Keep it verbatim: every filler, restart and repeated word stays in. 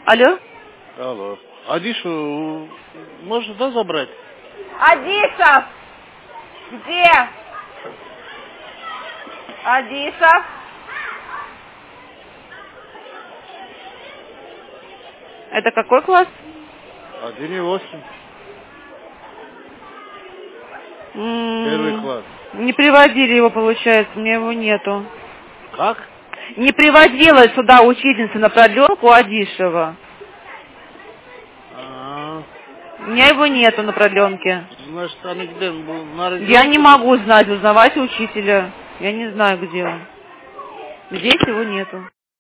Алло? Алло. Адишу можно, да, забрать? Адисов! Где? Адисов? Это какой класс? Один и восемь. М-м, Первый класс. Не приводили его, получается, у меня его нету. Как? Не приводила сюда учительница на продленку Адишева. А, У меня его нету на продленке. значит, они где? Ну, на рынке? Я не могу знать, узнавать учителя. Я не знаю, где он. Здесь его нету.